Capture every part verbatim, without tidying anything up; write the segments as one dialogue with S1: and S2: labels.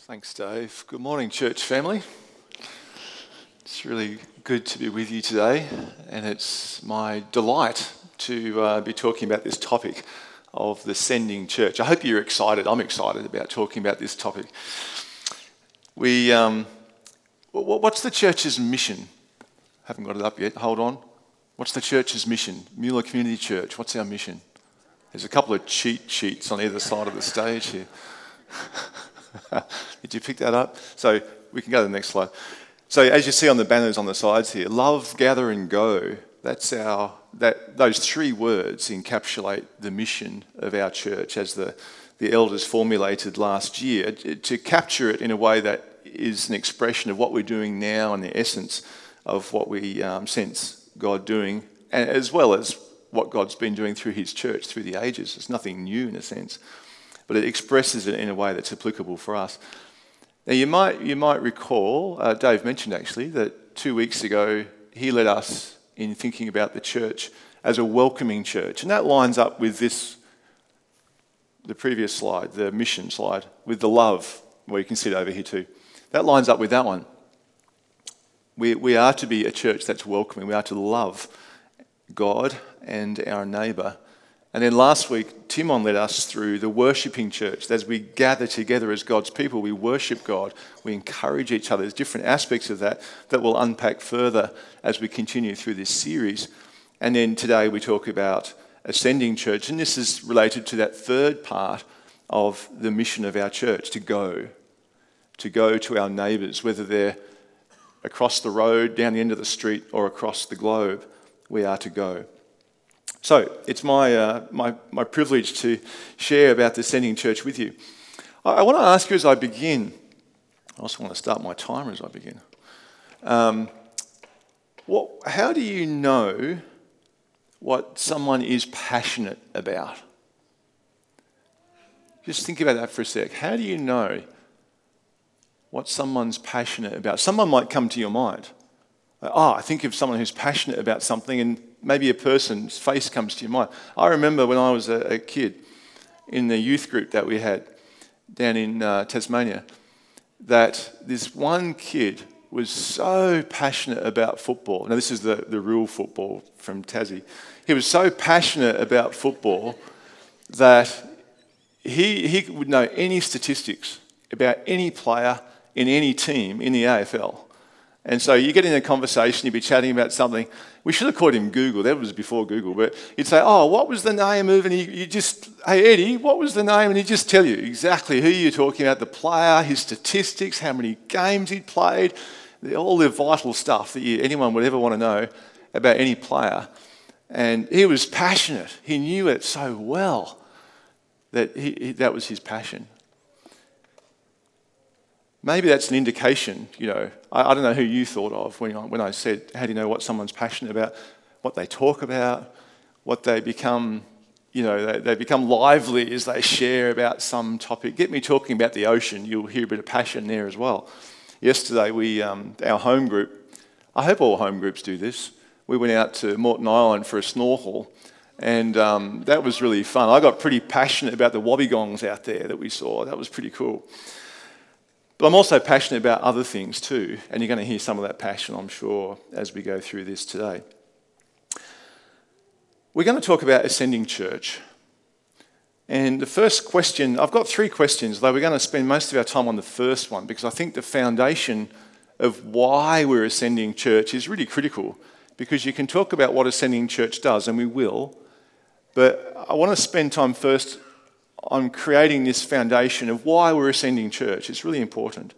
S1: Thanks, Dave. Good morning, church family. It's really good to be with you today, and it's my delight to uh, be talking about this topic of the sending church. I hope you're excited. I'm excited about talking about this topic. We, um, what's the church's mission? Haven't got it up yet. Hold on. What's the church's mission? Mueller Community Church. What's our mission? There's a couple of cheat sheets on either side of the stage here. Did you pick that up? So we can go to the next slide. So as you see on the banners on the sides here, love, gather and go. That's our, that, those three words encapsulate the mission of our church as the, the elders formulated last year, to capture it in a way that is an expression of what we're doing now and the essence of what we um, sense God doing, and as well as what God's been doing through his church through the ages. It's nothing new in a sense, but it expresses it in a way that's applicable for us. Now you might you might recall, uh, Dave mentioned actually, that two weeks ago he led us in thinking about the church as a welcoming church, and that lines up with this, the previous slide, the mission slide, with the love, where you can see it over here too. That lines up with that one. We we are to be a church that's welcoming. We are to love God and our neighbour. And then last week, Timon led us through the worshipping church. As we gather together as God's people, we worship God, we encourage each other. There's different aspects of that that we'll unpack further as we continue through this series. And then today we talk about ascending church, and this is related to that third part of the mission of our church, to go. To go to our neighbours, whether they're across the road, down the end of the street, or across the globe, we are to go. So it's my, uh, my my privilege to share about the sending church with you. I, I want to ask you as I begin, I also want to start my timer as I begin. Um, what, how do you know what someone is passionate about? Just think about that for a sec. How do you know what someone's passionate about? Someone might come to your mind. Oh, I think of someone who's passionate about something, and maybe a person's face comes to your mind. I remember when I was a, a kid in the youth group that we had down in uh, Tasmania, that this one kid was so passionate about football. Now, this is the, the real football from Tassie. He was so passionate about football that he, he would know any statistics about any player in any team in the A F L. And so you get in a conversation, you'd be chatting about something. We should have called him Google. That was before Google. But you'd say, oh, what was the name of? And you, you just, hey, Eddie, what was the name? And he'd just tell you exactly who you're talking about, the player, his statistics, how many games he'd played, all the vital stuff that you, anyone would ever want to know about any player. And he was passionate. He knew it so well that he, he, that was his passion. Maybe that's an indication, you know, I, I don't know who you thought of when I, when I said, how do you know what someone's passionate about, what they talk about, what they become, you know, they, they become lively as they share about some topic. Get me talking about the ocean, you'll hear a bit of passion there as well. Yesterday, we, um, our home group, I hope all home groups do this, we went out to Moreton Island for a snorkel, and um, that was really fun. I got pretty passionate about the wobbegongs out there that we saw. That was pretty cool. But I'm also passionate about other things too, and you're going to hear some of that passion, I'm sure, as we go through this today. We're going to talk about ascending church. And the first question, I've got three questions, though we're going to spend most of our time on the first one, because I think the foundation of why we're ascending church is really critical, because you can talk about what ascending church does, and we will, but I want to spend time first on creating this foundation of why we're ascending church. It's really important.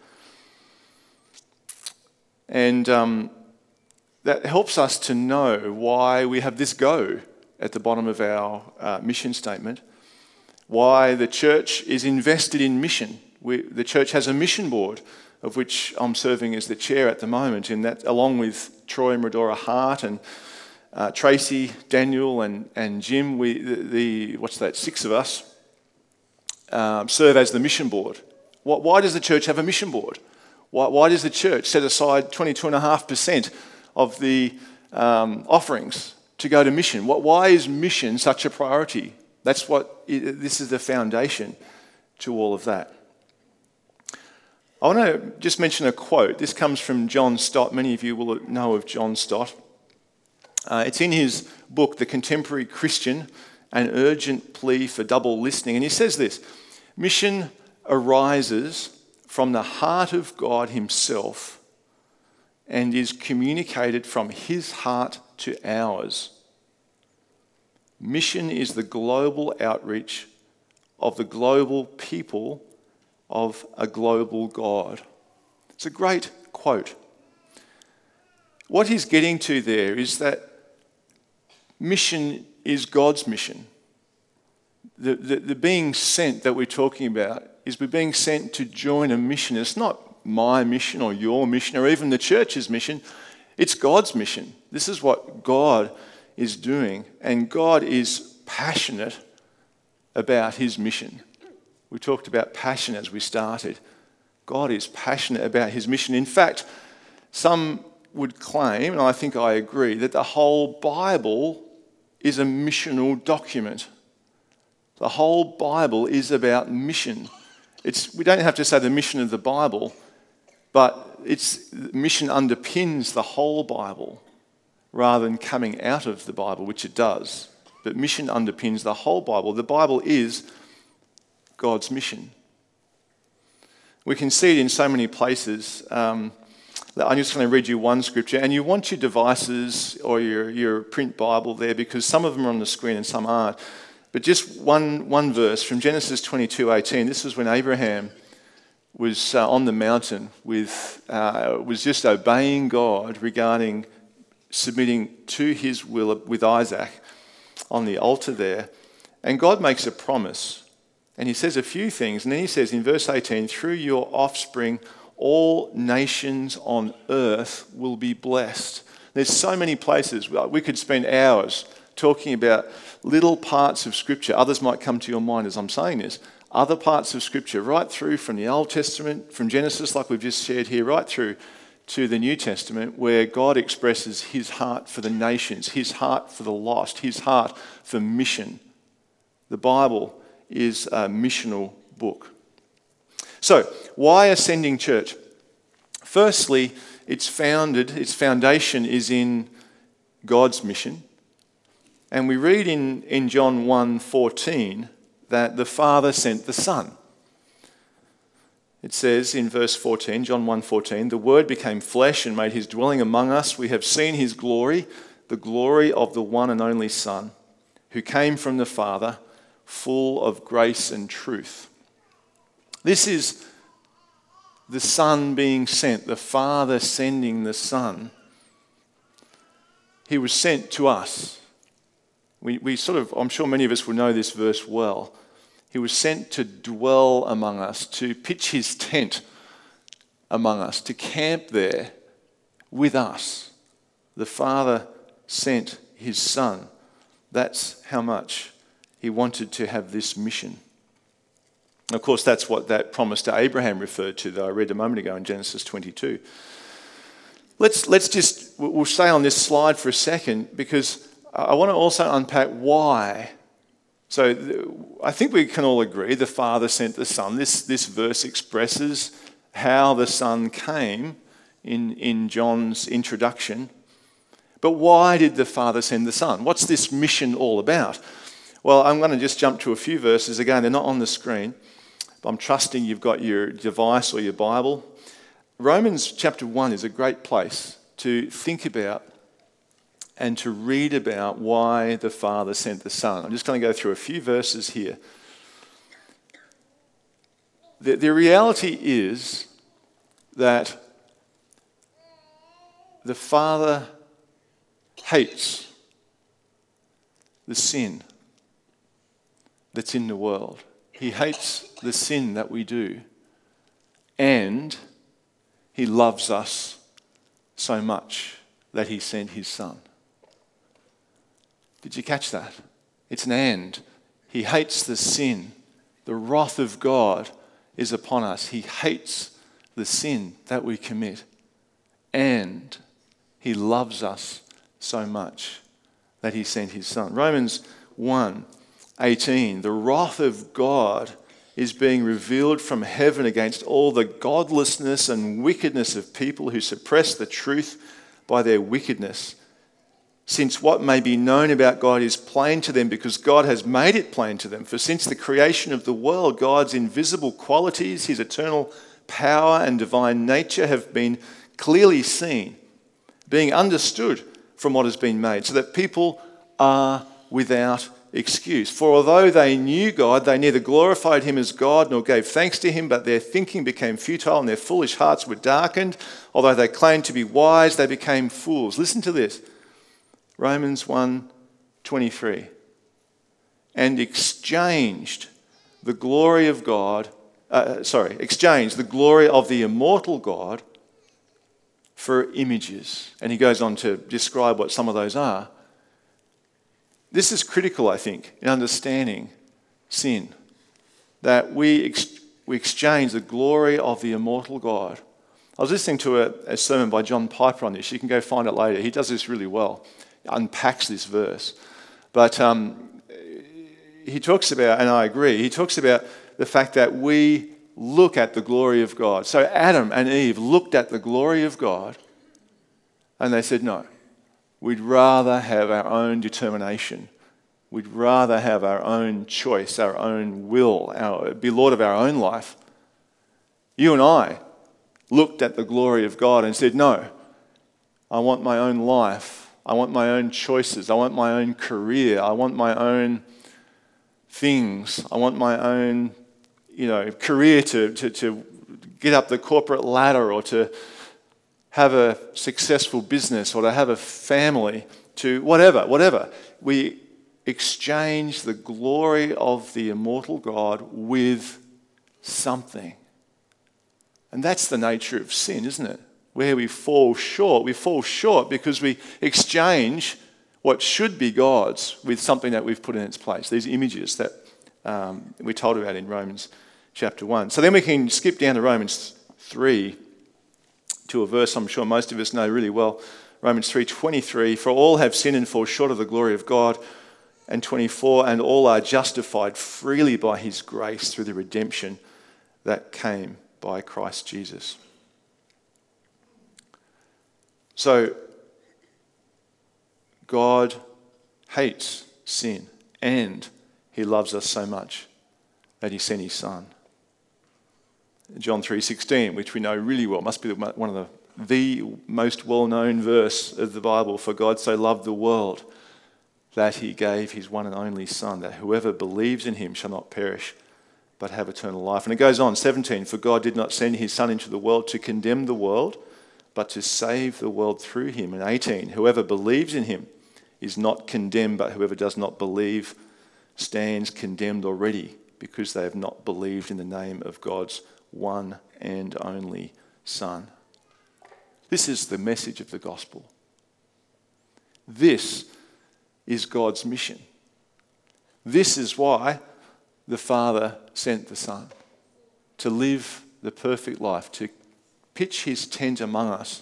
S1: And um, that helps us to know why we have this go at the bottom of our uh, mission statement, why the church is invested in mission. We, the church has a mission board, of which I'm serving as the chair at the moment, and that, along with Troy and Medora Hart and uh, Tracy, Daniel and, and Jim, we the, the what's that, six of us, Um, serve as the mission board. Why, why does the church have a mission board? Why, why does the church set aside twenty-two point five percent of the um, offerings to go to mission? What, why is mission such a priority? That's what, this is the foundation to all of that. I want to just mention a quote. This comes from John Stott. Many of you will know of John Stott. Uh, it's in his book, The Contemporary Christian, An Urgent Plea for Double Listening. And he says this: mission arises from the heart of God himself and is communicated from his heart to ours. Mission is the global outreach of the global people of a global God. It's a great quote. What he's getting to there is that mission is God's mission. The, the, the being sent that we're talking about is we're being sent to join a mission. It's not my mission or your mission or even the church's mission. It's God's mission. This is what God is doing, and God is passionate about his mission. We talked about passion as we started. God is passionate about his mission. In fact, some would claim, and I think I agree, that the whole Bible is a missional document. The whole Bible is about mission. It's, we don't have to say the mission of the Bible, but its mission underpins the whole Bible rather than coming out of the Bible, which it does. But mission underpins the whole Bible. The Bible is God's mission. We can see it in so many places. Um, I'm just going to read you one scripture, and you want your devices or your, your print Bible there because some of them are on the screen and some aren't. But just one, one verse from Genesis twenty-two eighteen. This was when Abraham was uh, on the mountain with, uh, was just obeying God regarding submitting to his will with Isaac on the altar there. And God makes a promise. And he says a few things. And then he says in verse eighteen, through your offspring, all nations on earth will be blessed. There's so many places. We could spend hours talking about little parts of Scripture. Others might come to your mind as I'm saying this. Other parts of Scripture, right through from the Old Testament, from Genesis, like we've just shared here, right through to the New Testament, where God expresses his heart for the nations, his heart for the lost, his heart for mission. The Bible is a missional book. So, why Ascending Church? Firstly, it's founded, its foundation is in God's mission. And we read in, in John one fourteen that the Father sent the Son. It says in verse fourteen, John one fourteen, the Word became flesh and made his dwelling among us. We have seen his glory, the glory of the one and only Son, who came from the Father, full of grace and truth. This is the Son being sent, the Father sending the Son. He was sent to us. We, we sort of, I'm sure many of us will know this verse well. He was sent to dwell among us, to pitch his tent among us, to camp there with us. The Father sent his Son. That's how much he wanted to have this mission. Of course, that's what that promise to Abraham referred to that I read a moment ago in Genesis twenty-two. Let's, let's just, we'll stay on this slide for a second because I want to also unpack why. So I think we can all agree the Father sent the Son. This, this verse expresses how the Son came in, in John's introduction. But why did the Father send the Son? What's this mission all about? Well, I'm going to just jump to a few verses. Again, they're not on the screen. But I'm trusting you've got your device or your Bible. Romans chapter one is a great place to think about and to read about why the Father sent the Son. I'm just going to go through a few verses here. The, the reality is that the Father hates the sin that's in the world. He hates the sin that we do. And he loves us so much that he sent his Son. Did you catch that? It's an and. He hates the sin. The wrath of God is upon us. He hates the sin that we commit. And he loves us so much that he sent his Son. Romans one eighteen, the wrath of God is being revealed from heaven against all the godlessness and wickedness of people who suppress the truth by their wickedness. Since what may be known about God is plain to them because God has made it plain to them. For since the creation of the world, God's invisible qualities, his eternal power and divine nature have been clearly seen, being understood from what has been made, so that people are without excuse. For although they knew God, they neither glorified him as God nor gave thanks to him, but their thinking became futile and their foolish hearts were darkened. Although they claimed to be wise, they became fools. Listen to this. Romans one twenty-three. And exchanged the glory of God, uh, sorry, exchanged the glory of the immortal God for images. And he goes on to describe what some of those are. This is critical, I think, in understanding sin, that we ex- we exchange the glory of the immortal God. I was listening to a, a sermon by John Piper on this. You can go find it later. He does this really well. Unpacks this verse. But um, he talks about, and I agree, he talks about the fact that we look at the glory of God. So Adam and Eve looked at the glory of God and they said, no, we'd rather have our own determination. We'd rather have our own choice, our own will, our, be Lord of our own life. You and I looked at the glory of God and said, no, I want my own life. I want my own choices. I want my own career. I want my own things. I want my own, you know, career to, to, to get up the corporate ladder or to have a successful business or to have a family, to whatever, whatever. We exchange the glory of the immortal God with something. And that's the nature of sin, isn't it? Where we fall short. We fall short because we exchange what should be God's with something that we've put in its place. These images that um, we're told about in Romans chapter one. So then we can skip down to Romans three to a verse I'm sure most of us know really well. Romans three twenty-three, for all have sinned and fall short of the glory of God. And twenty-four, and all are justified freely by his grace through the redemption that came by Christ Jesus. So, God hates sin and he loves us so much that he sent his son. John three sixteen, which we know really well, must be one of the, the most well-known verse of the Bible. For God so loved the world that he gave his one and only son, that whoever believes in him shall not perish but have eternal life. And it goes on, seventeen, for God did not send his son into the world to condemn the world, but to save the world through him. And eighteen, whoever believes in him is not condemned, but whoever does not believe stands condemned already, because they have not believed in the name of God's one and only Son. This is the message of the gospel. This is God's mission. This is why the Father sent the Son, to live the perfect life, to pitch his tent among us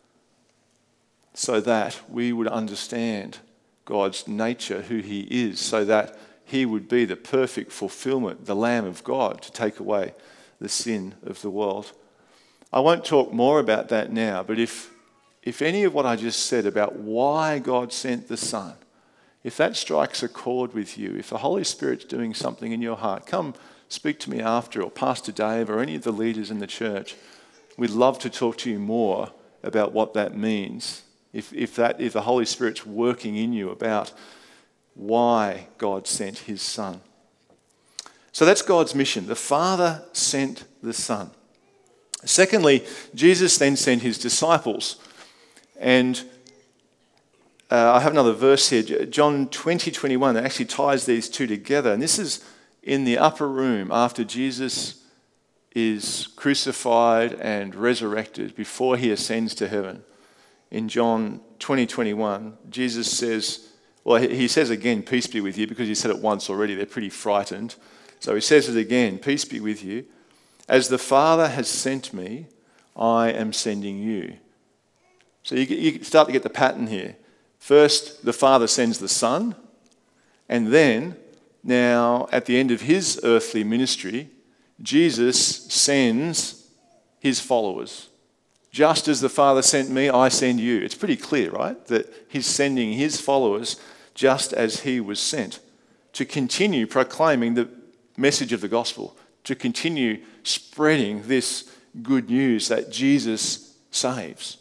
S1: so that we would understand God's nature, who he is, so that he would be the perfect fulfillment, the Lamb of God, to take away the sin of the world. I won't talk more about that now, but if, if any of what I just said about why God sent the Son, if that strikes a chord with you, if the Holy Spirit's doing something in your heart, come speak to me after, or Pastor Dave, or any of the leaders in the church. We'd love to talk to you more about what that means. If, if, that, if the Holy Spirit's working in you about why God sent his Son. So that's God's mission. The Father sent the Son. Secondly, Jesus then sent his disciples. And uh, I have another verse here, John twenty twenty-one, that actually ties these two together. And this is in the upper room after Jesus is crucified and resurrected, before he ascends to heaven. In John twenty twenty-one, Jesus says, well, he says again, peace be with you, because he said it once already. They're pretty frightened. So he says it again, peace be with you. As the Father has sent me, I am sending you. So you, you start to get the pattern here. First, the Father sends the Son, and then, now, at the end of his earthly ministry, Jesus sends his followers. Just as the Father sent me, I send you. It's pretty clear, right? That he's sending his followers just as he was sent to continue proclaiming the message of the gospel, to continue spreading this good news that Jesus saves.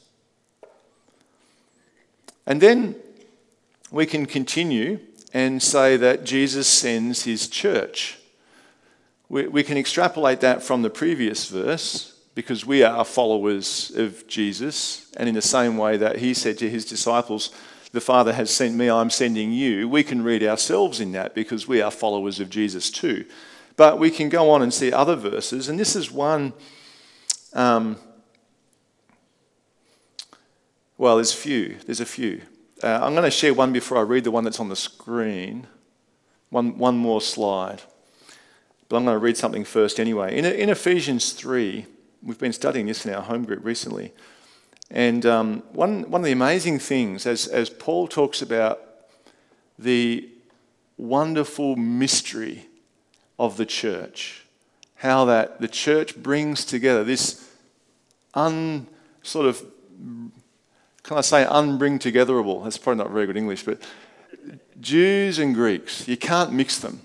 S1: And then we can continue and say that Jesus sends his church. We, we can extrapolate that from the previous verse, because we are followers of Jesus, and in the same way that he said to his disciples, the Father has sent me, I'm sending you, we can read ourselves in that because we are followers of Jesus too. But we can go on and see other verses, and this is one, um, well, there's few, there's a few. Uh, I'm going to share one before I read the one that's on the screen, one, one more slide. But I'm going to read something first anyway. In, in Ephesians three, we've been studying this in our home group recently. And um, one, one of the amazing things, as, as Paul talks about the wonderful mystery of the church, how that the church brings together this un, sort of, can I say unbring togetherable? That's probably not very good English, but Jews and Greeks, you can't mix them.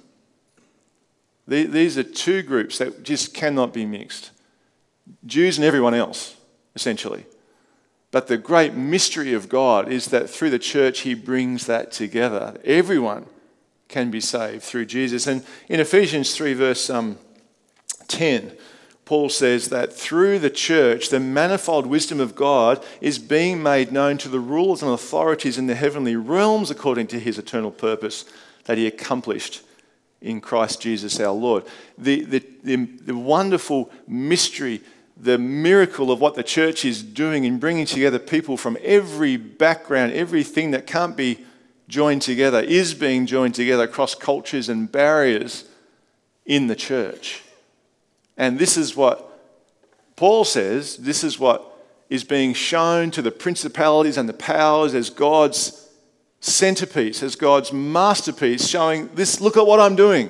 S1: These are two groups that just cannot be mixed. Jews and everyone else, essentially. But the great mystery of God is that through the church, he brings that together. Everyone can be saved through Jesus. And in Ephesians three, verse um, ten, Paul says that through the church, the manifold wisdom of God is being made known to the rulers and authorities in the heavenly realms according to his eternal purpose that he accomplished in Christ Jesus our Lord. The, the, the, the wonderful mystery, the miracle of what the church is doing in bringing together people from every background, everything that can't be joined together is being joined together across cultures and barriers in the church. And this is what Paul says, this is what is being shown to the principalities and the powers as God's centerpiece, as God's masterpiece, showing this, look at what I'm doing.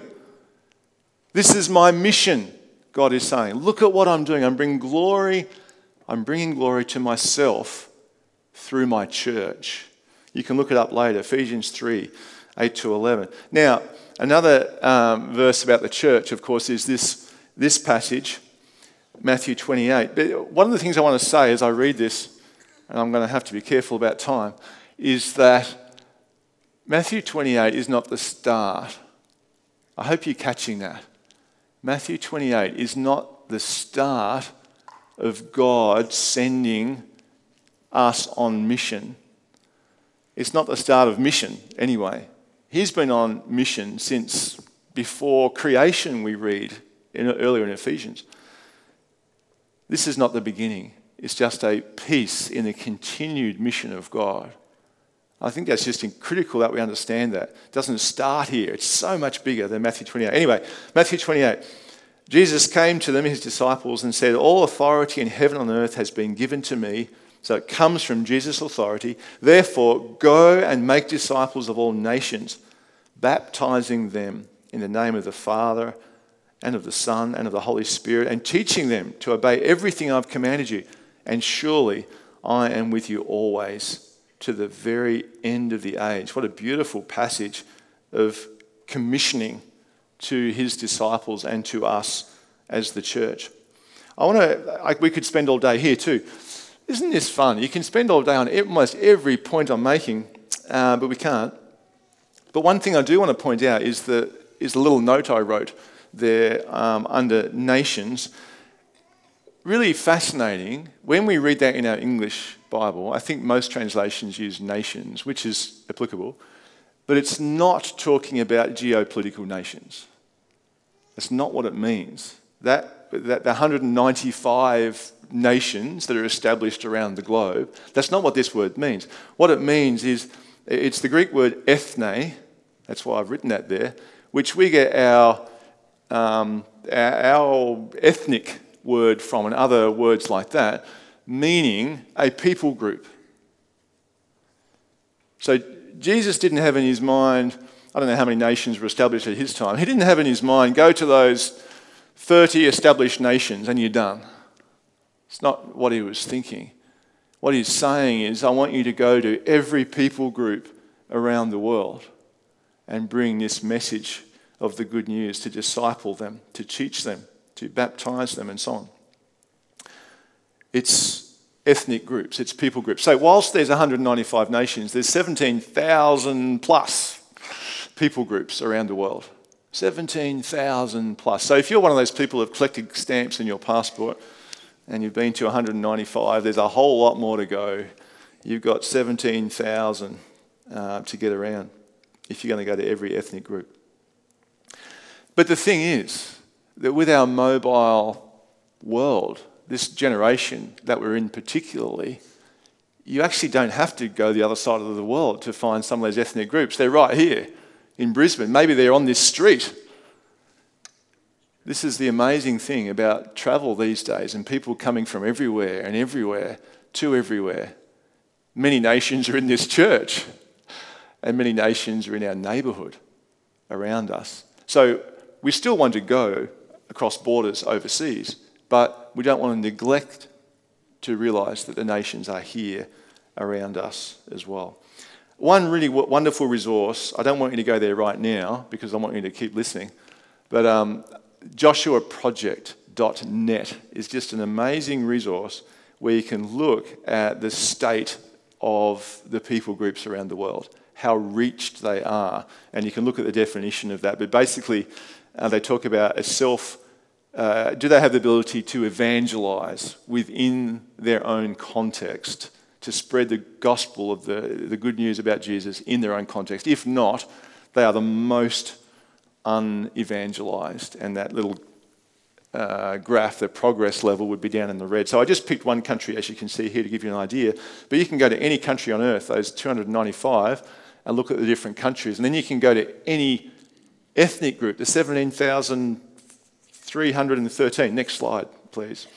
S1: This is my mission, God is saying. Look at what I'm doing. I'm bringing glory, I'm bringing glory to myself through my church. You can look it up later, Ephesians three, eight to eleven. Now, another um, verse about the church, of course, is this, this passage, Matthew twenty-eight. But one of the things I want to say as I read this, and I'm going to have to be careful about time, is that Matthew twenty-eight is not the start. I hope you're catching that. Matthew twenty-eight is not the start of God sending us on mission. It's not the start of mission anyway. He's been on mission since before creation, we read in, earlier in Ephesians. This is not the beginning. It's just a piece in the continued mission of God. I think that's just critical that we understand that. It doesn't start here. It's so much bigger than Matthew twenty-eight. Anyway, Matthew twenty-eight. Jesus came to them, his disciples, and said, all authority in heaven and on earth has been given to me. So it comes from Jesus' authority. Therefore, go and make disciples of all nations, baptizing them in the name of the Father and of the Son and of the Holy Spirit, and teaching them to obey everything I've commanded you. And surely I am with you always, to the very end of the age. What a beautiful passage of commissioning to his disciples and to us as the church. I want to, like, we could spend all day here too. Isn't this fun? You can spend all day on almost every point I'm making, uh, but we can't. But one thing I do want to point out is the, is the little note I wrote there um, under nations. Really fascinating. When we read that in our English Bible, I think most translations use nations, which is applicable, but it's not talking about geopolitical nations. That's not what it means. That, that the one hundred ninety-five nations that are established around the globe, that's not what this word means. What it means is, it's the Greek word ethne, that's why I've written that there, which we get our, um, our, our ethnic word from and other words like that, meaning a people group. So Jesus didn't have in his mind, I don't know how many nations were established at his time, he didn't have in his mind, go to those thirty established nations and you're done. It's not what he was thinking. What he's saying is, I want you to go to every people group around the world and bring this message of the good news, to disciple them, to teach them, to baptize them, and so on. It's ethnic groups, it's people groups. So whilst there's one hundred ninety-five nations, there's seventeen thousand plus people groups around the world. seventeen thousand plus. So if you're one of those people who have collected stamps in your passport and you've been to one hundred ninety-five, there's a whole lot more to go. You've got seventeen thousand uh, to get around if you're going to go to every ethnic group. But the thing is that with our mobile world, this generation that we're in particularly, you actually don't have to go the other side of the world to find some of those ethnic groups. They're right here in Brisbane. Maybe they're on this street. This is the amazing thing about travel these days and people coming from everywhere and everywhere to everywhere. Many nations are in this church and many nations are in our neighbourhood around us. So we still want to go across borders overseas, but we don't want to neglect to realise that the nations are here around us as well. One really w- wonderful resource, I don't want you to go there right now because I want you to keep listening, but um, joshua project dot net is just an amazing resource where you can look at the state of the people groups around the world, how reached they are, and you can look at the definition of that. But basically, uh, they talk about a self, uh, do they have the ability to evangelize within their own context, to spread the gospel of the, the good news about Jesus in their own context? If not, they are the most unevangelized, and that little uh, graph, the progress level, would be down in the red. So I just picked one country, as you can see here, to give you an idea, but you can go to any country on earth, those two hundred ninety-five, and look at the different countries, and then you can go to any ethnic group, the seventeen thousand three hundred thirteen. Next slide, please.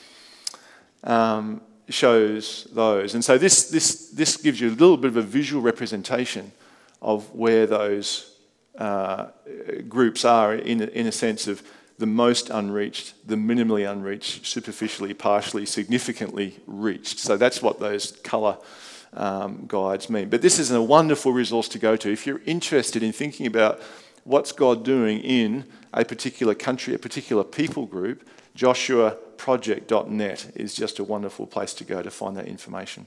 S1: Um, shows those. And so this, this, this gives you a little bit of a visual representation of where those uh, groups are in a, in a sense of the most unreached, the minimally unreached, superficially, partially, significantly reached. So that's what those colour um, guides mean. But this is a wonderful resource to go to if you're interested in thinking about what's God doing in a particular country, a particular people group. joshua project dot net is just a wonderful place to go to find that information.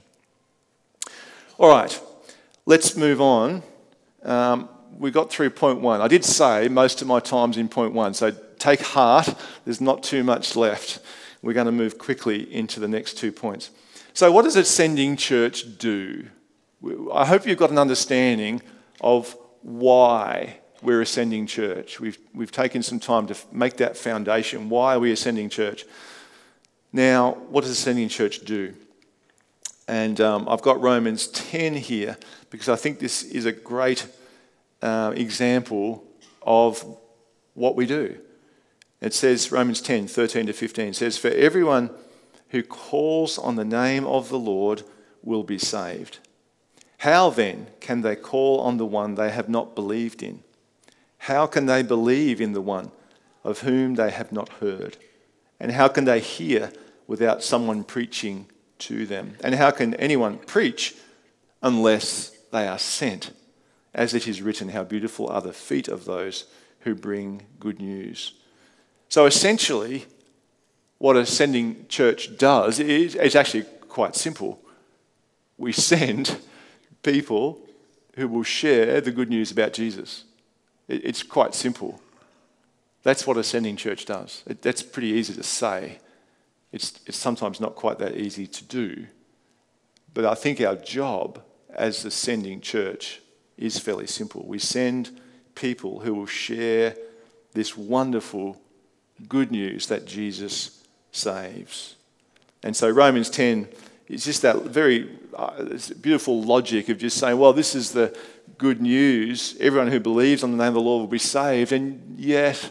S1: All right, let's move on. Um, we got through point one. I did say most of my time's in point one, so take heart. There's not too much left. We're going to move quickly into the next two points. So what does Ascending Church do? I hope you've got an understanding of why we're Ascending Church. We've, we've taken some time to make that foundation. Why are we Ascending Church? Now, what does Ascending Church do? And um, I've got Romans ten here because I think this is a great uh, example of what we do. It says, Romans ten, thirteen to fifteen, says, "For everyone who calls on the name of the Lord will be saved. How then can they call on the one they have not believed in? How can they believe in the one of whom they have not heard? And how can they hear without someone preaching to them? And how can anyone preach unless they are sent? As it is written, how beautiful are the feet of those who bring good news." So essentially, what Ascending Church does is, is actually quite simple. We send people who will share the good news about Jesus. It, it's quite simple. That's what Ascending Church does. It, that's pretty easy to say. It's, it's sometimes not quite that easy to do. But I think our job as Ascending Church is fairly simple. We send people who will share this wonderful good news that Jesus saves. And so Romans ten is just that very uh, beautiful logic of just saying, well, this is the good news. Everyone who believes on the name of the Lord will be saved. And yet,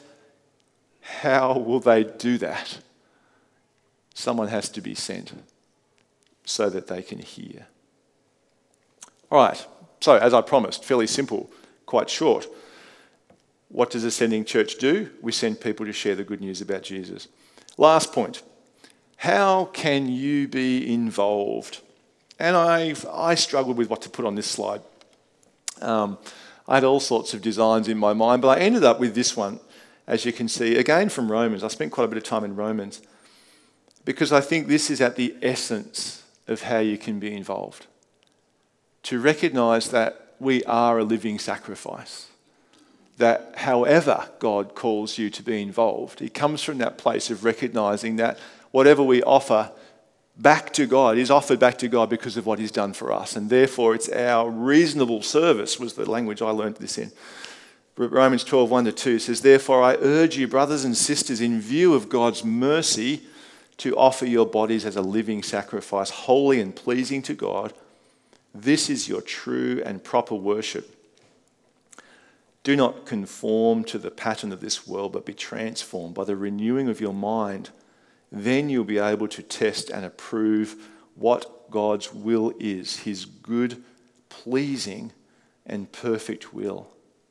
S1: how will they do that? Someone has to be sent so that they can hear. All right, so as I promised, fairly simple, quite short. What does a sending church do? We send people to share the good news about Jesus. Last point. How can you be involved? And I I struggled with what to put on this slide. Um, I had all sorts of designs in my mind, but I ended up with this one, as you can see, again from Romans. I spent quite a bit of time in Romans because I think this is at the essence of how you can be involved. To recognise that we are a living sacrifice. That however God calls you to be involved, it comes from that place of recognising that whatever we offer back to God is offered back to God because of what he's done for us. And therefore it's our reasonable service, was the language I learned this in. Romans twelve, one to two says, "Therefore I urge you, brothers and sisters, in view of God's mercy, to offer your bodies as a living sacrifice, holy and pleasing to God. This is your true and proper worship. Do not conform to the pattern of this world, but be transformed by the renewing of your mind. Then you'll be able to test and approve what God's will is, his good, pleasing, and perfect will."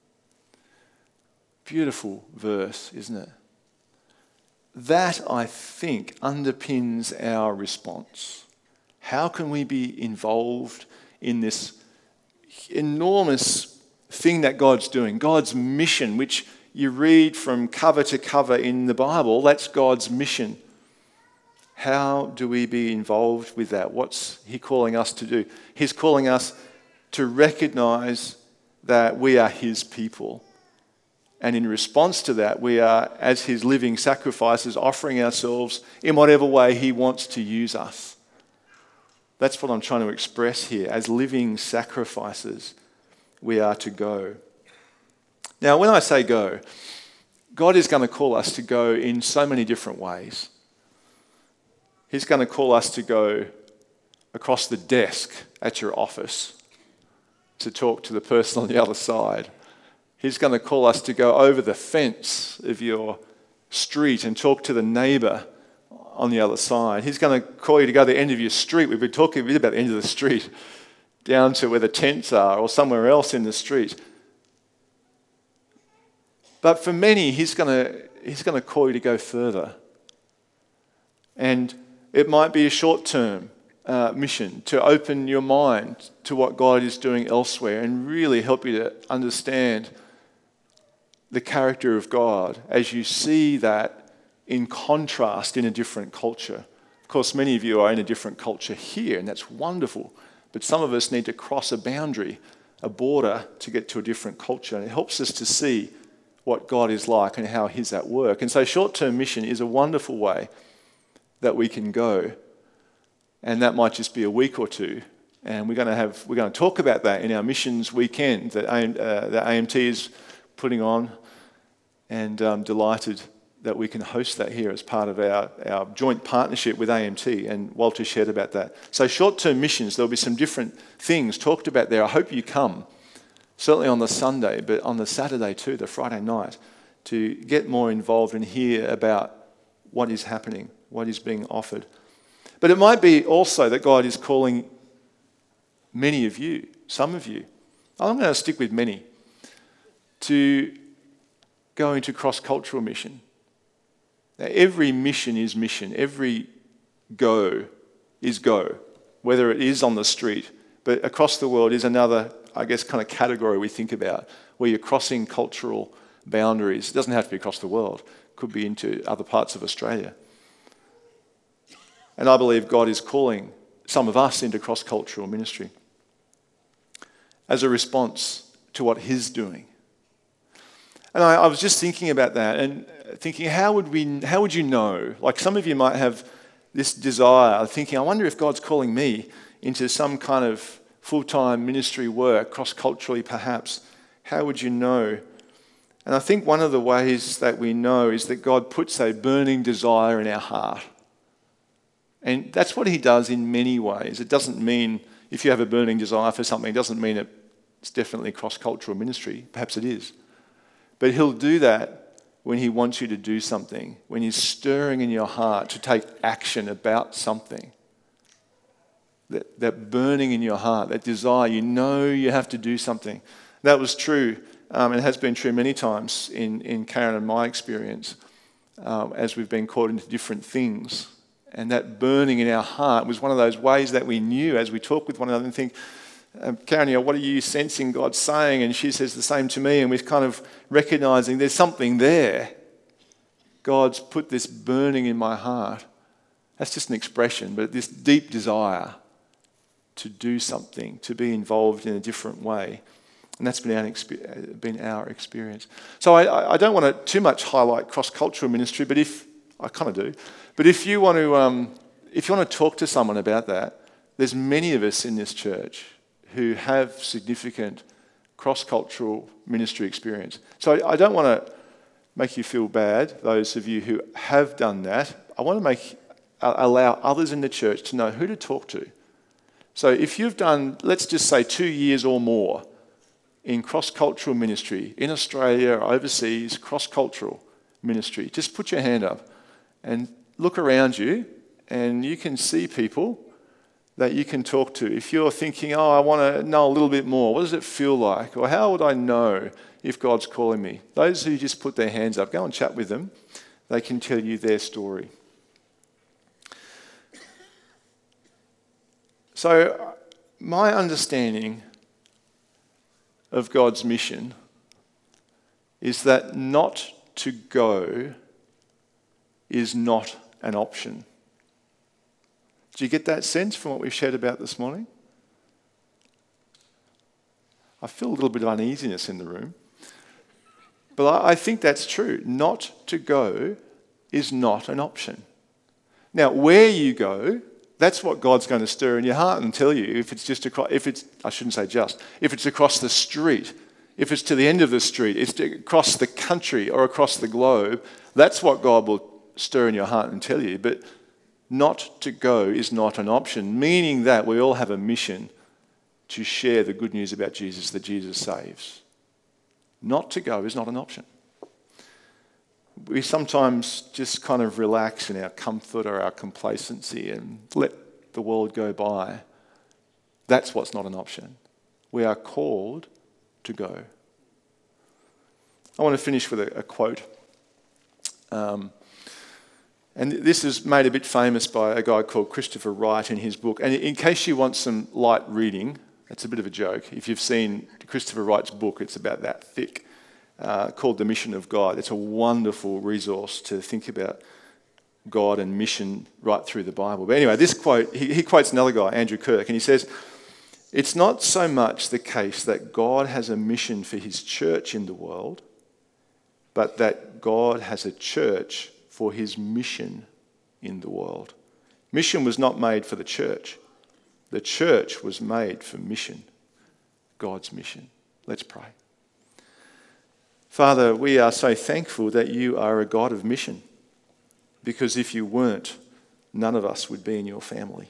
S1: Beautiful verse, isn't it? That, I think, underpins our response. How can we be involved in this enormous thing that God's doing, God's mission, which you read from cover to cover in the Bible? That's God's mission. How do we be involved with that? What's he calling us to do? He's calling us to recognize that we are his people. And in response to that, we are, as his living sacrifices, offering ourselves in whatever way he wants to use us. That's what I'm trying to express here. As living sacrifices, we are to go. Now, when I say go, God is going to call us to go in so many different ways. He's going to call us to go across the desk at your office to talk to the person on the other side. He's going to call us to go over the fence of your street and talk to the neighbour on the other side. He's going to call you to go to the end of your street. We've been talking a bit about the end of the street, down to where the tents are or somewhere else in the street. But for many, he's going to, he's going to call you to go further. And it might be a short-term uh, mission to open your mind to what God is doing elsewhere and really help you to understand the character of God as you see that in contrast in a different culture. Of course, many of you are in a different culture here, and that's wonderful. But some of us need to cross a boundary, a border, to get to a different culture. And it helps us to see what God is like and how he's at work. And so short-term mission is a wonderful way that we can go. And that might just be a week or two. And we're going to have we're going to talk about that in our missions weekend that uh, the A M T is putting on. And I'm delighted that we can host that here as part of our, our joint partnership with A M T. And Walter shared about that. So short-term missions, there'll be some different things talked about there. I hope you come, certainly on the Sunday, but on the Saturday too, the Friday night, to get more involved and hear about what is happening, what is being offered. But it might be also that God is calling many of you, some of you, I'm going to stick with many, to go into cross-cultural mission. Now, every mission is mission. Every go is go, whether it is on the street, but across the world is another, I guess, kind of category we think about, where you're crossing cultural boundaries. It doesn't have to be across the world. It could be into other parts of Australia. And I believe God is calling some of us into cross-cultural ministry as a response to what he's doing. And I, I was just thinking about that and thinking, how would we? How would you know? Like some of you might have this desire, thinking, I wonder if God's calling me into some kind of full-time ministry work, cross-culturally perhaps. How would you know? And I think one of the ways that we know is that God puts a burning desire in our heart. And that's what he does in many ways. It doesn't mean, if you have a burning desire for something, it doesn't mean it's definitely cross-cultural ministry. Perhaps it is. But he'll do that when he wants you to do something, when he's stirring in your heart to take action about something. That, that burning in your heart, that desire, you know you have to do something. That was true um, and it has been true many times in, in Karen and my experience, um, as we've been caught into different things. And that burning in our heart was one of those ways that we knew as we talk with one another and think, um, Karen, you know, what are you sensing God saying? And she says the same to me, and we're kind of recognising there's something there. God's put this burning in my heart. That's just an expression, but this deep desire to do something, to be involved in a different way. And that's been our, exp- been our experience. So I, I don't want to too much highlight cross-cultural ministry, but if, I kind of do, but if you want to, um, if you want to talk to someone about that, there's many of us in this church who have significant cross-cultural ministry experience. So I, I don't want to make you feel bad, those of you who have done that. I want to make uh, allow others in the church to know who to talk to. So if you've done, let's just say, two years or more in cross-cultural ministry, in Australia or overseas, cross-cultural ministry, just put your hand up and look around you, and you can see people that you can talk to. If you're thinking, oh, I want to know a little bit more, what does it feel like? Or how would I know if God's calling me? Those who just put their hands up, go and chat with them. They can tell you their story. So my understanding of God's mission is that not to go is not an option. Do you get that sense from what we've shared about this morning? I feel a little bit of uneasiness in the room. But I think that's true. Not to go is not an option. Now, where you go, that's what God's going to stir in your heart and tell you. If it's just across, if it's, I shouldn't say just, if it's across the street, if it's to the end of the street, it's across the country or across the globe, that's what God will stir in your heart and tell you. But not to go is not an option, meaning that we all have a mission to share the good news about Jesus, that Jesus saves. Not to go is not an option. We sometimes just kind of relax in our comfort or our complacency and let the world go by. That's what's not an option. We are called to go. I want to finish with a, a quote. Um, and this is made a bit famous by a guy called Christopher Wright in his book. And in case you want some light reading, that's a bit of a joke. If you've seen Christopher Wright's book, it's about that thick. Uh, called The Mission of God. It's a wonderful resource to think about God and mission right through the Bible. But anyway, this quote, he, he quotes another guy, Andrew Kirk, and he says, "It's not so much the case that God has a mission for his church in the world, but that God has a church for his mission in the world. Mission was not made for the church. The church was made for mission, God's mission." Let's pray. Father, we are so thankful that you are a God of mission, because if you weren't, none of us would be in your family.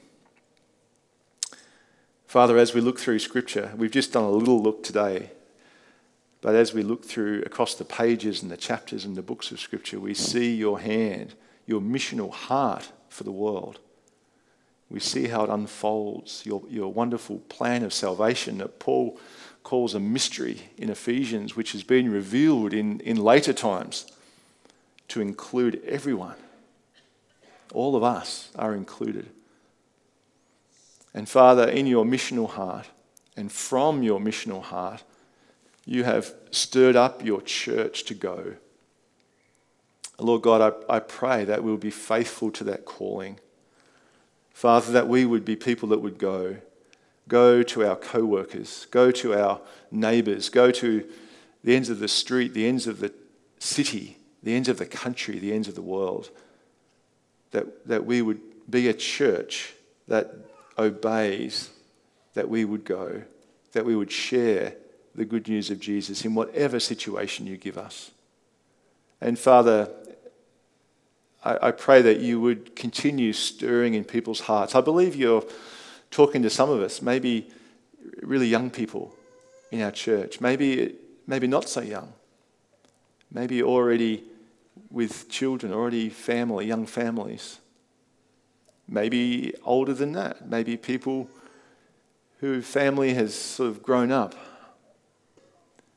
S1: Father, as we look through Scripture, we've just done a little look today, but as we look through across the pages and the chapters and the books of Scripture, we see your hand, your missional heart for the world. We see how it unfolds, your, your wonderful plan of salvation that Paul calls a mystery in Ephesians, which has been revealed in, in later times to include everyone. All of us are included. And Father, in your missional heart and from your missional heart, you have stirred up your church to go. Lord God, I, I pray that we'll be faithful to that calling. Father, that we would be people that would go. Go to our co-workers, go to our neighbours, go to the ends of the street, the ends of the city, the ends of the country, the ends of the world. That, that we would be a church that obeys, that we would go, that we would share the good news of Jesus in whatever situation you give us. And Father, I, I pray that you would continue stirring in people's hearts. I believe you're talking to some of us, maybe really young people in our church, maybe maybe not so young, maybe already with children, already family, young families, maybe older than that, maybe people whose family has sort of grown up.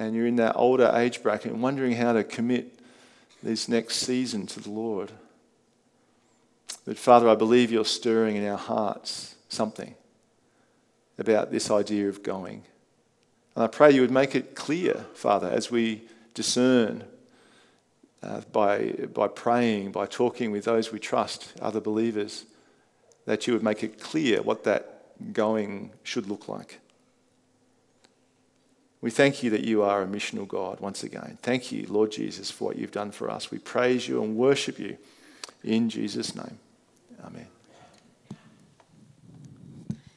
S1: and you're in that older age bracket and wondering how to commit this next season to the Lord. But Father, I believe you're stirring in our hearts something about this idea of going. And I pray you would make it clear, Father, as we discern uh, by, by praying, by talking with those we trust, other believers, that you would make it clear what that going should look like. We thank you that you are a missional God once again. Thank you, Lord Jesus, for what you've done for us. We praise you and worship you in Jesus' name. Amen.